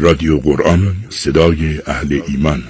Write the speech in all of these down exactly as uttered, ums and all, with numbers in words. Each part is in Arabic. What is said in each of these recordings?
رادیو قرآن، صدای اهل ایمان.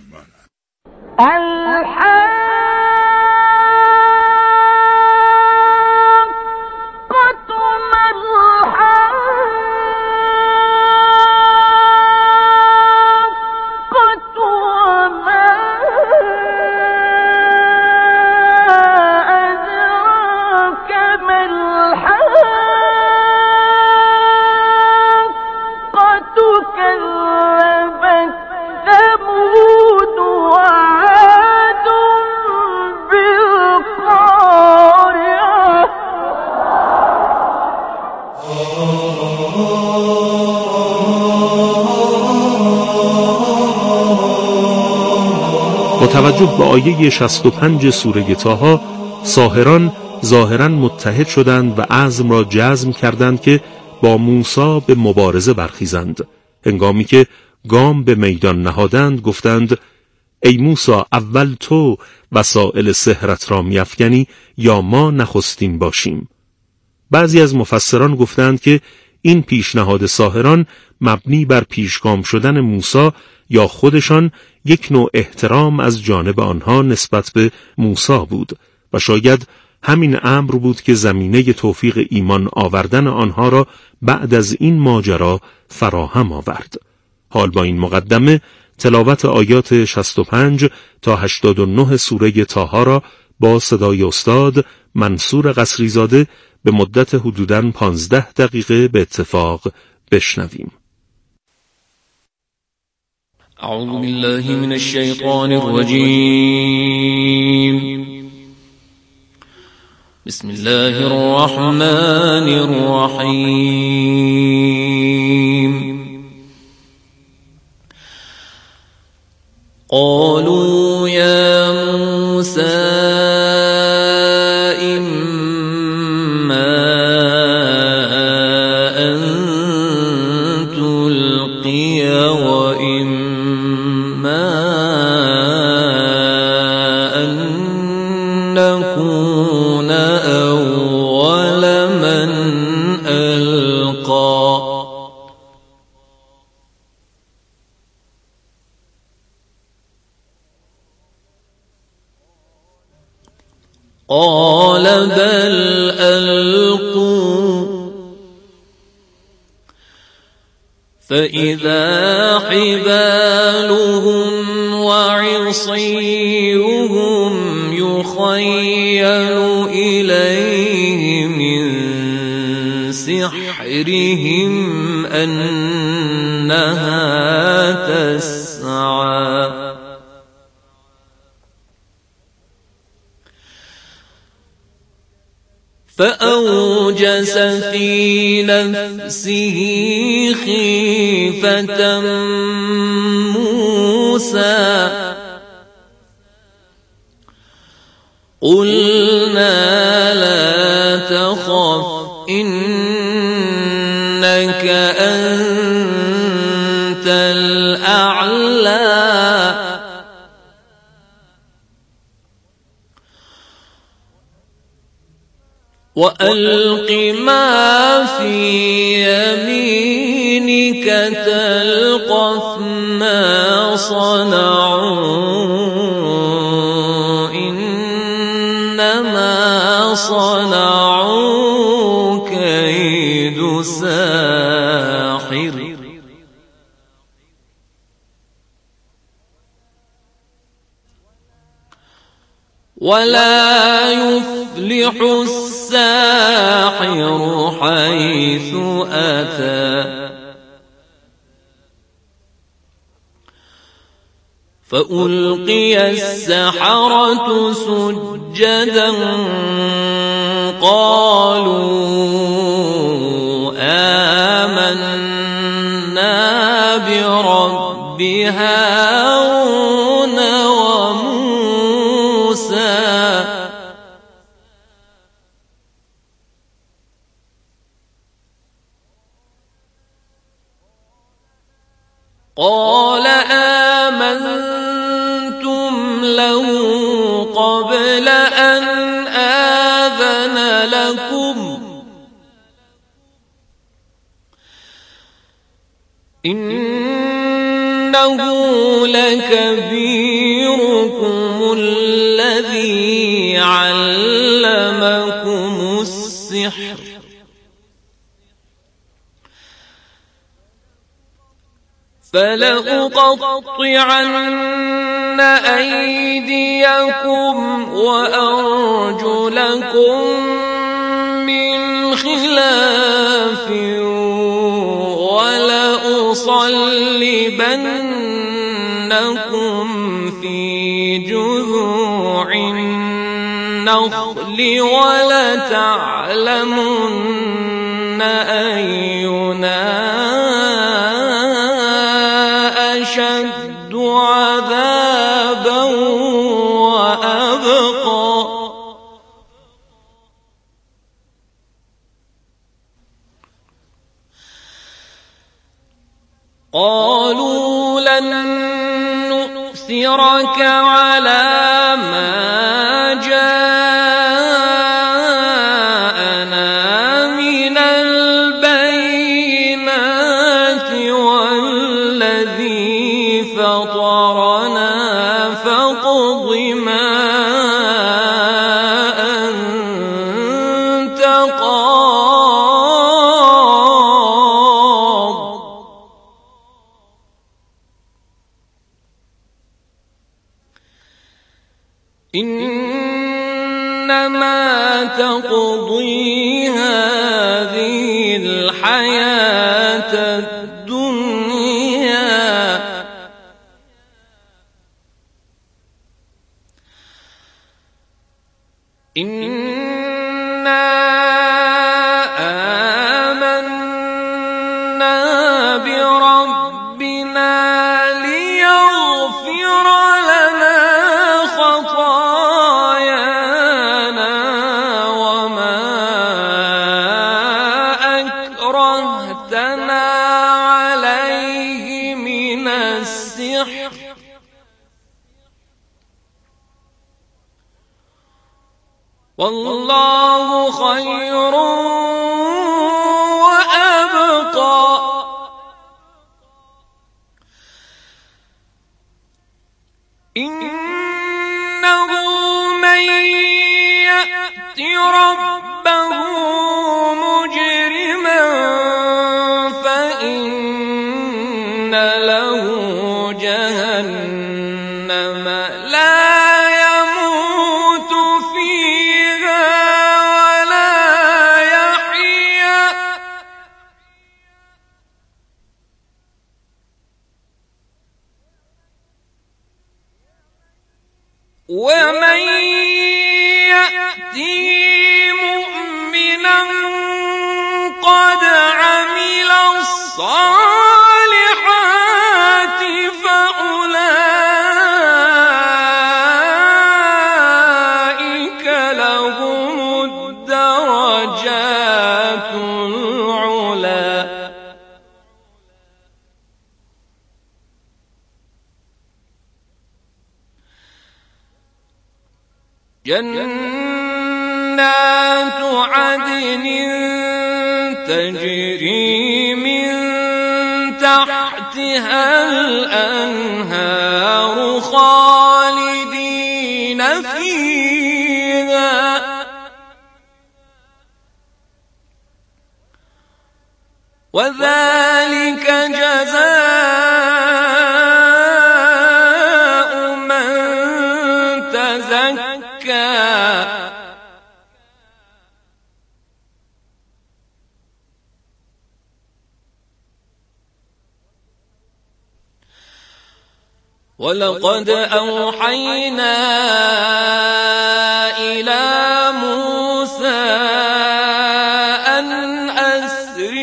با توجه به آیه شصت و پنج سوره طه، ساحران ظاهراً متحد شدند و عزم را جزم کردند که با موسی به مبارزه برخیزند. هنگامی که گام به میدان نهادند گفتند: ای موسی، اول تو وسائل سحرت را می‌افکنی یا ما نخستین باشیم؟ بعضی از مفسران گفتند که این پیشنهاد ساحران مبنی بر پیشگام شدن موسی یا خودشان یک نوع احترام از جانب آنها نسبت به موسی بود و شاید همین امر بود که زمینه توفیق ایمان آوردن آنها را بعد از این ماجرا فراهم آورد. حال با این مقدمه تلاوت آیات شصت و پنج تا هشتاد و نه سوره طه را با صدای استاد منصور قصریزاده به مدت حدوداً پانزده دقیقه به اتفاق بشنویم. اعوذ بالله من الشیطان الرجیم. بسم الله الرحمن الرحیم. قالوا یا موسی قال بل ألقوا فإذا حبالهم وعصيهم يخيل إليه من سحرهم أنها تسعى فأوجس في نفسه خيفة موسى قلنا لا تخف إنك أنت الأعلى وألق ما في يمينك تلقف ما صنعوا إنما صنعوا كيد ساحر ولا يفلح الساحر حيث أتى فألقي السحرة سجدا قالوا آمنا برب هارون وموسى قال آمنتم له قبل أن آذن لكم إن كبيركم الذي علمكم السحر فلأقطعن أيديكم وأرجلكم من خلاف ولأصلبنكم في جذوع النخل ولتعلمن أينا أشد عذابا وأبقى قالوا لن نؤثرك على ما جاءنا من البينات والذي فطرنا فاقض ما أنت قاض إنما تقضي هذه الحياة الدنيا إنا آمنا بربنا ليغفر لنا خطايانا وما أكرهتنا عليه من السحر والله خير وأبقى إنه من يأت ربه مجرما فإن له جهنم لا يموت فيها ولا يحيا ومن يأته مؤمنا قد عمل الصالحات فأولئك لهم الدرجات العلى جنات عدن تجري من تحتها الأنهار خالدين فيها وذلك جزاء من تزكى ولقد أوحينا إلى موسى أن أسر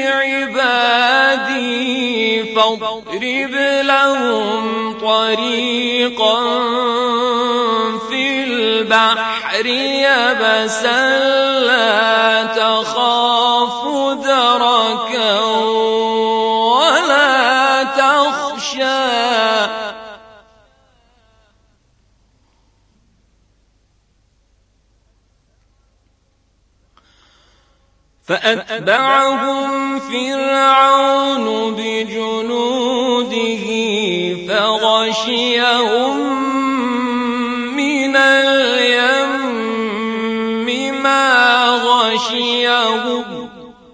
بعبادي فاضرب لهم طريقا في البحر يبسا لا تخاف دركا ولا تخشى فأتبعهم فرعون بجنوده فغشيهم غشيهم من اليم ما غشيهم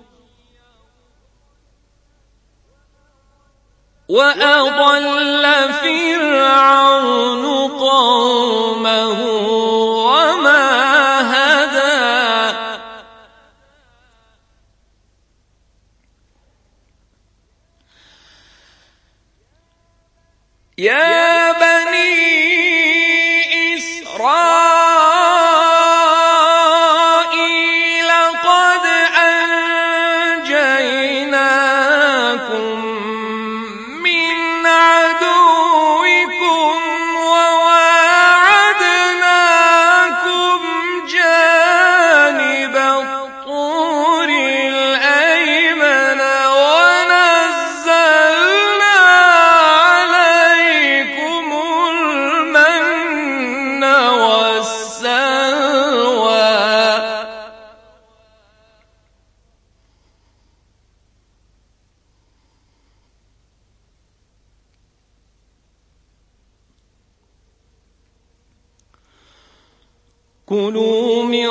وأضل فرعون قومه وما هدى يا بني إسرائيل قد أنجيناكم من عدوكم وواعدناكم جانب الطور الأيمن ونزلنا عليكم المن والسلوى كلوا من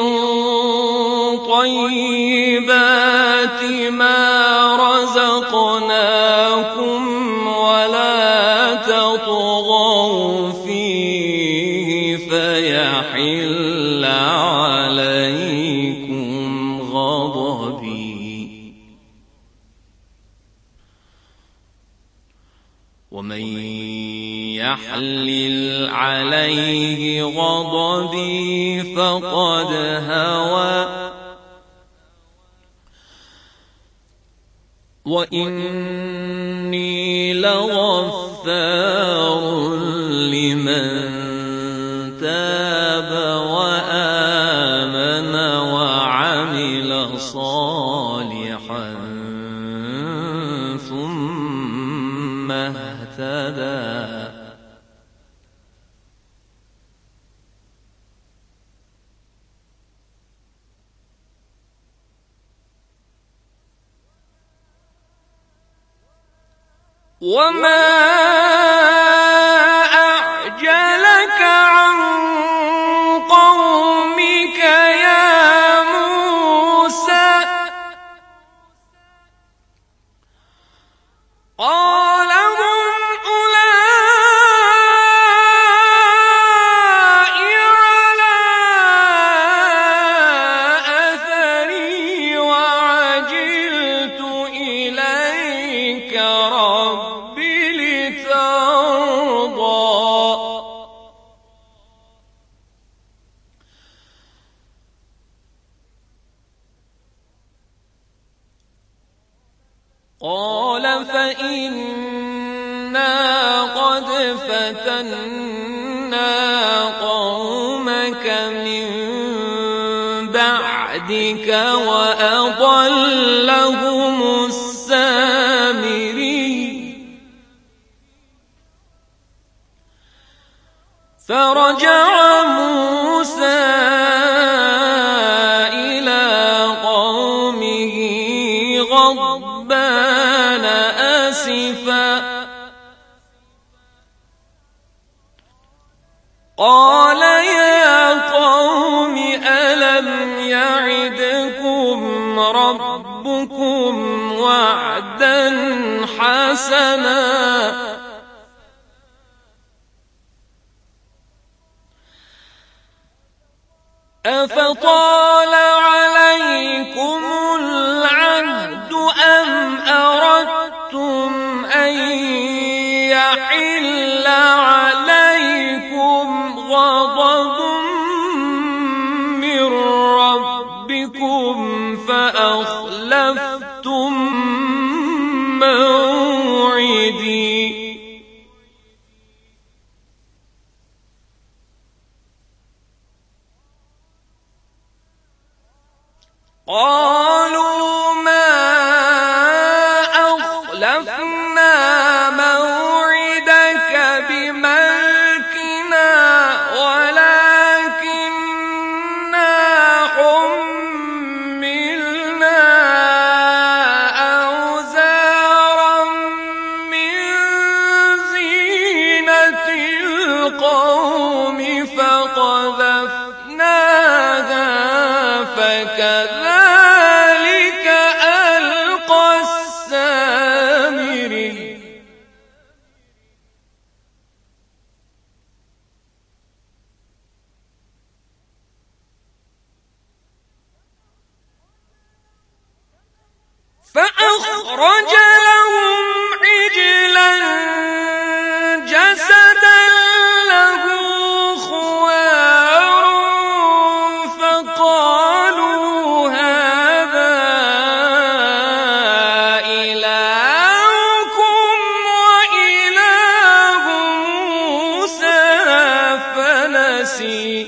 طيبات ما رزقناكم ولا تطغوا فيه فيحل عليكم غضبي ومن يحلل عليه غضبي فقد هوى وإني لغفار لمن تاب وآمن وعمل صالحا ثم اهتدى وما أعجلك عن قومك يا موسى قال هم أولئك على أثري وعجلت إليك ربي لترضى قال فإنا قد فتنا قومك من بعدك وأضلهم السامري فرجع موسى إلى قومه غضبان آسفا قال يا قوم ألم يعدكم ربكم وعدا حسنا أفطال عليكم العهد أم أردتم أن يحل عليكم غضب من ربكم فأخلفتم موعدي قالوا ما أخلفنا موعدك بملكنا ولكننا حملنا أوزارا من زينة فكذلك ألقى السامري فأخرج لهم عجلا جسدا له خوار فقالوا هذا إلهكم وإله موسى فنسي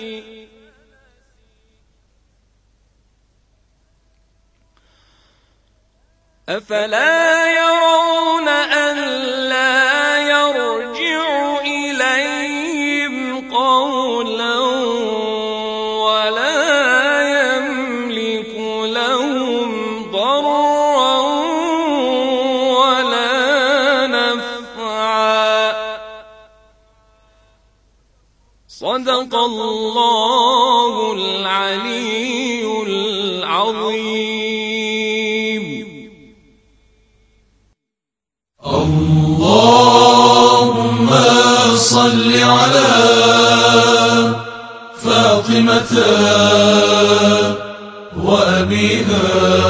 أفلا يرون ألا يرجع إليهم قولا ولا يملك لهم ضرا ولا نفعا صدق الله العلي العظيم. اللهم صل على فاطمة وأبيها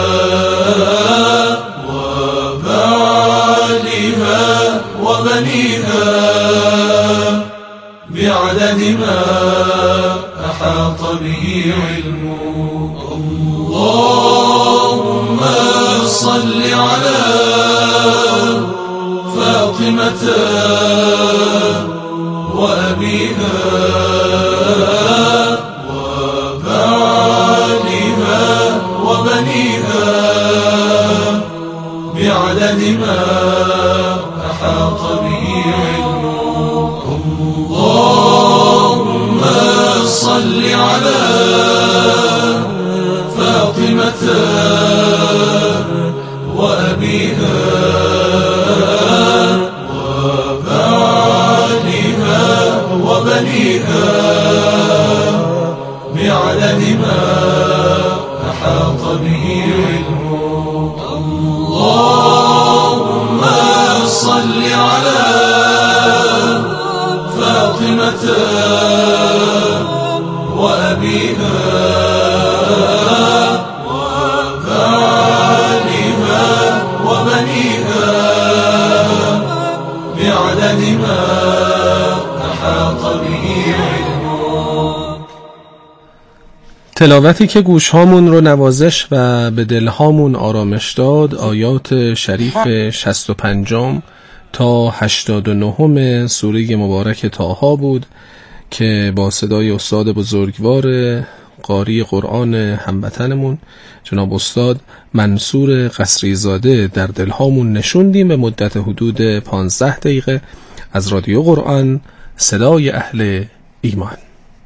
وبعلها وبنيها بعدد ما أحاط به علمه. اللهم صل على فاطمة وأبيها وبعلها وبنيها بعدد ما أحاط به علمه. اللهم صل على فاطمة وأبيها وبنيها بعدد ما أحاط به علمه. اللهم صل على فاطمة وأبيها وبعلها وبنيها بعدد ما أحاط به علمه. تلاوتی که گوشهامون رو نوازش و به دلهامون آرامش داد آیات شریف شصت و پنجم تا هشتاد و نهم سوره مبارک طه بود که با صدای استاد بزرگوار قاری قرآن هموطنمون جناب استاد منصور قصری زاده در دلهامون نشوندیم به مدت حدود پانزده دقیقه از رادیو قرآن صدای اهل ایمان.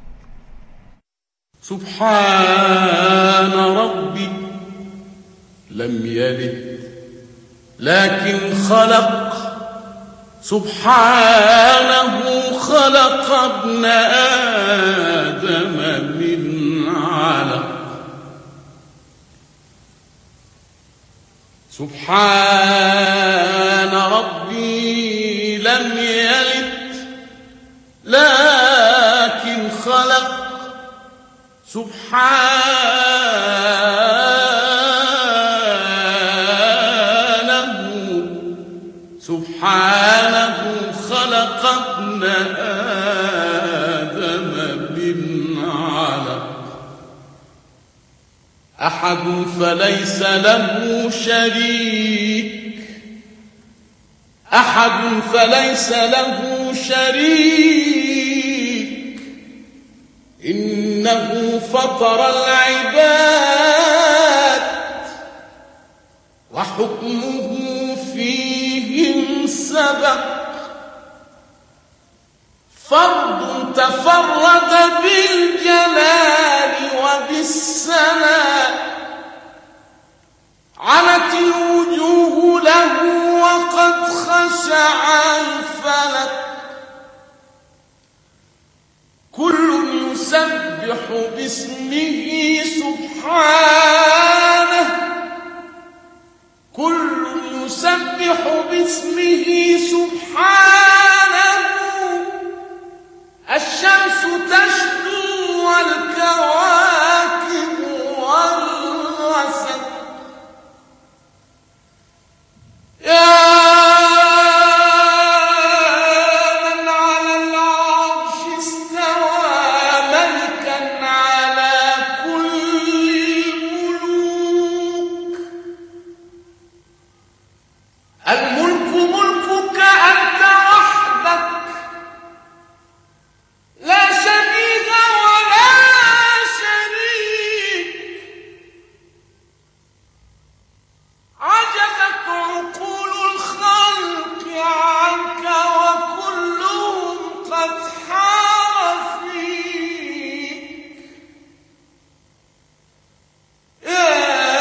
سبحان ربي لم يلد لكن خلق سبحانه خلق ابن آدم من علق سبحان ربي لم يلد لكن خلق سبحانه سبحانه خلق ابن آدم من علق أحد فليس له شريك أحد فليس له شريك إنه فطر العباد وحكمه فيهم سبق فرد تفرد بالجلال وبالسناء عنت الوجوه له وقد خشع الفلك كل يسبح باسمه سبحانه سبحانه كل يسبح باسمه سبحانه الشمس تشدو والكواكب والرسل يا من على العرش استوى ملكا على كل الملوك الملك ملكك أنت وحدك لا شبيه ولا شريك عجزت عقول الخلق عنك وكلهم قد حار فيك يا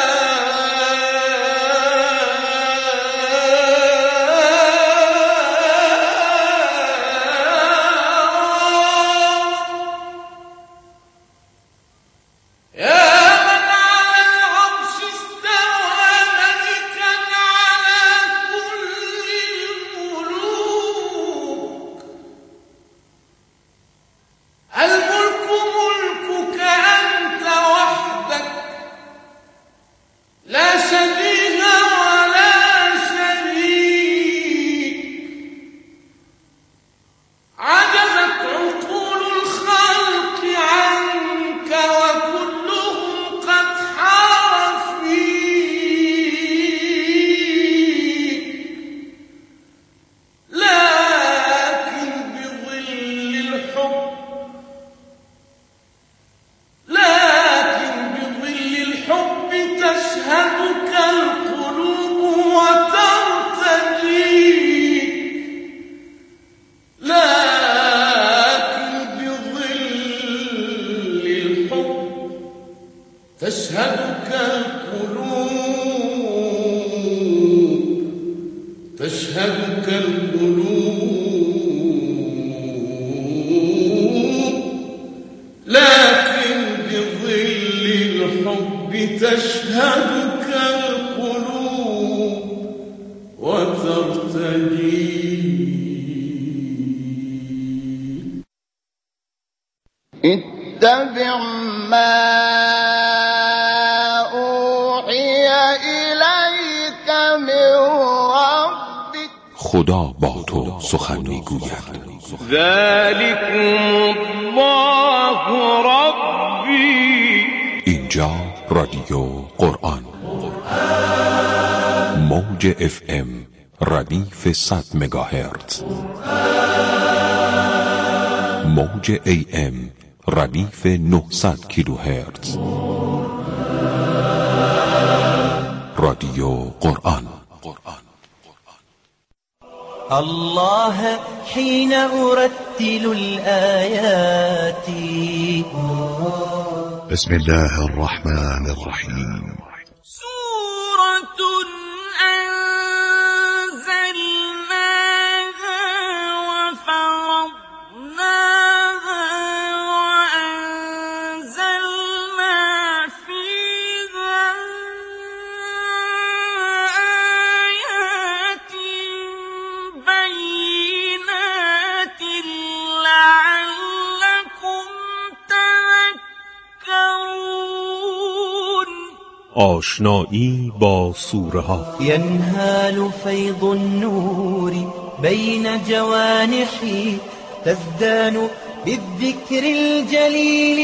تشهدك القلوب تشهدك القلوب لكن بظل الحب تشهدك القلوب وترتجي اتبع ما اوحی الیک من ربک خدا با تو سخن میگوید. ذلكم الله ربی. اینجا رادیو قرآن موج اف ام ردیف صد مگاهرتز، موج ای ام ردیف نهصد کیلوهرتز. رادیو قرآن. الله حين أرتل الآيات. بسم الله الرحمن الرحيم. سورة أنزلناها وفرضناها وأنزلنا فيها آيات بينات لعلكم تذكرون. آشنایی با سوره ها. ينهال فيض النور بين جوانحي تزدان بالذكر الجليل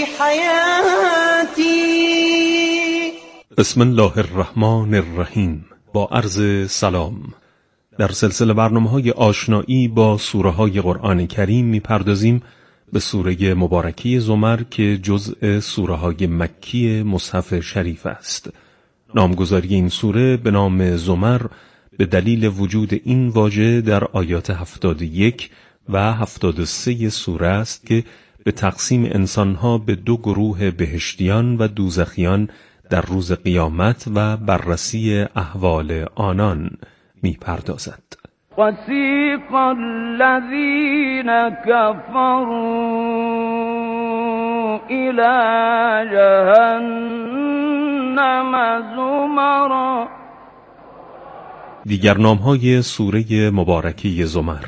حياتي. بسم الله الرحمن الرحیم. با عرض سلام. در سلسله برنامه‌های آشنایی با سوره های قرآن کریم می‌پردازیم به سوره مبارکی زمر که جزء سوره های مکی مصحف شریف است. نامگذاری این سوره به نام زمر به دلیل وجود این واژه در آیات هفتاد و یک و هفتاد و سه سوره است که به تقسیم انسانها به دو گروه بهشتیان و دوزخیان در روز قیامت و بررسی احوال آنان می‌پردازد. وسيق الذين كفروا إلى جهنم جهنم زمرا. دیگر نام‌های سوره مبارکه زمر.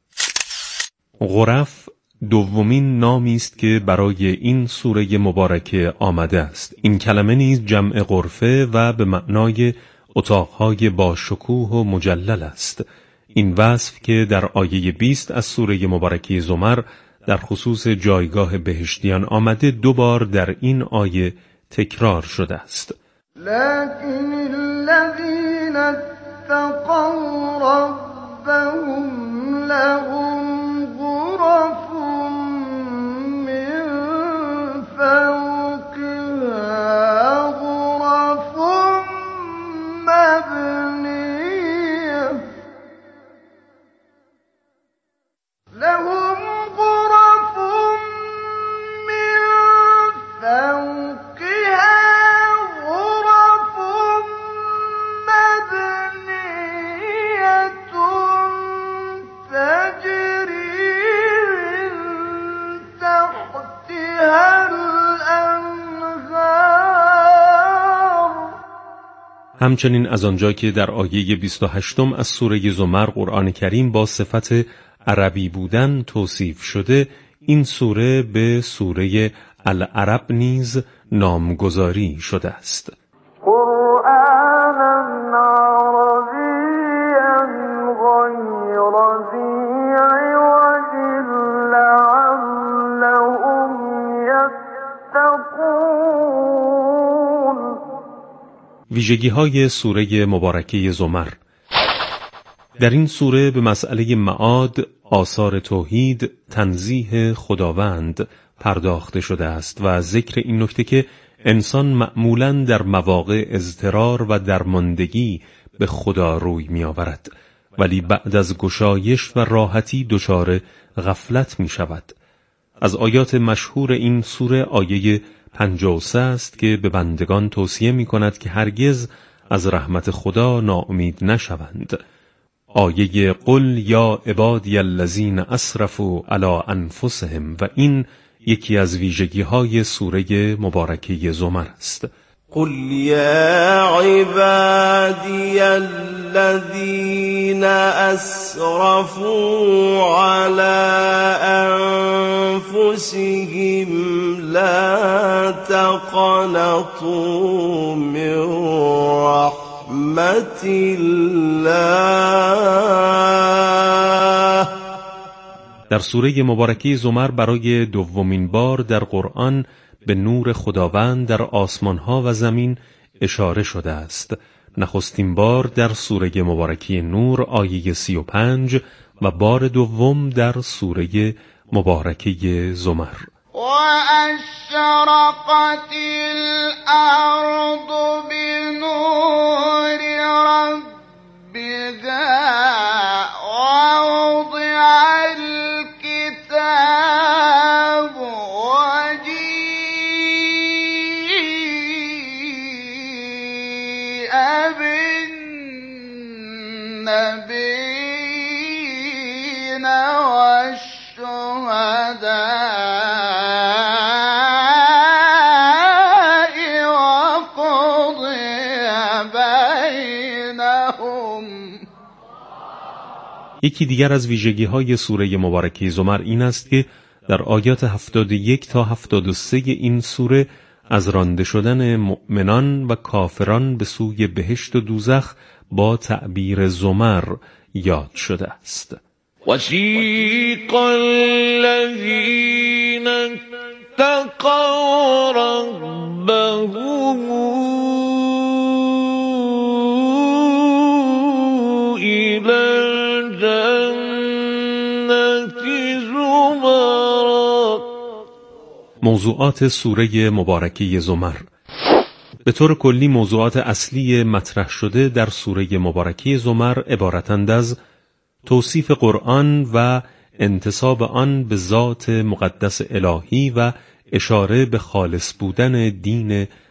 غرف دومین نامی است که برای این سوره مبارکه آمده است. این کلمه نیز جمع غرفه و به معنای اتاقهای با شکوه و مجلل است. این وصف که در آیه بیست از سوره مبارکه زمر در خصوص جایگاه بهشتیان آمده دو بار در این آیه تکرار شده است. لكن الذين اتقوا ربهم لهم غرف من فوقها غرف مبنية لهم غرف من فوقها غرف مبنية تجري من تحتها الأنهار. همچنین از آنجا که در آیه بیست و هشتم از سوره زمر قرآن کریم با صفت عربی بودن توصیف شده، این سوره به سوره العرب نیز نامگذاری شده است. قرآنا عربيا غير ذي عوج لعلهم يتقون. ویژگی های سوره مبارکه زمر. در این سوره به مسئله معاد، آثار توحید، تنزیه خداوند پرداخته شده است و ذکر این نکته که انسان معمولاً در مواقع اضطرار و درماندگی به خدا روی می آورد، ولی بعد از گشایش و راحتی دچار غفلت می شود. از آیات مشهور این سوره آیه پنجاه و سه است که به بندگان توصیه می کند که هرگز از رحمت خدا ناامید نشوند. آیه قل یا عبادی الذین اسرفوا علی انفسهم و این یکی از ویژگی های سوره مبارکه زمر است. قل یا عبادی الذین اسرفوا علی انفسهم لا تقنطوا من رحمت الله. در سوره مبارکه زمر برای دومین بار در قرآن به نور خداوند در آسمانها و زمین اشاره شده است. نخستین بار در سوره مبارکه نور آیه سی و پنج و بار دوم در سوره مبارکه زمر. وأشرقت الأرض بنور ربها ووضع الكتاب وجيء بالنبيين والشهداء وقضي بينهم. یکی دیگر از ویژگی‌های سوره مبارکه زمر این است که در آیات هفتاد و یک تا هفتاد و سه این سوره از رانده شدن مؤمنان و کافران به سوی بهشت و دوزخ با تعبیر زمر یاد شده است. وسیق الذین اتقوا ربهم إلی الجنة زمرا. موضوعات سوره مبارکه زمر. به طور کلی موضوعات اصلی مطرح شده در سوره مبارکه زمر عبارتند از توصیف قرآن و انتساب آن به ذات مقدس الهی و اشاره به خالص بودن دین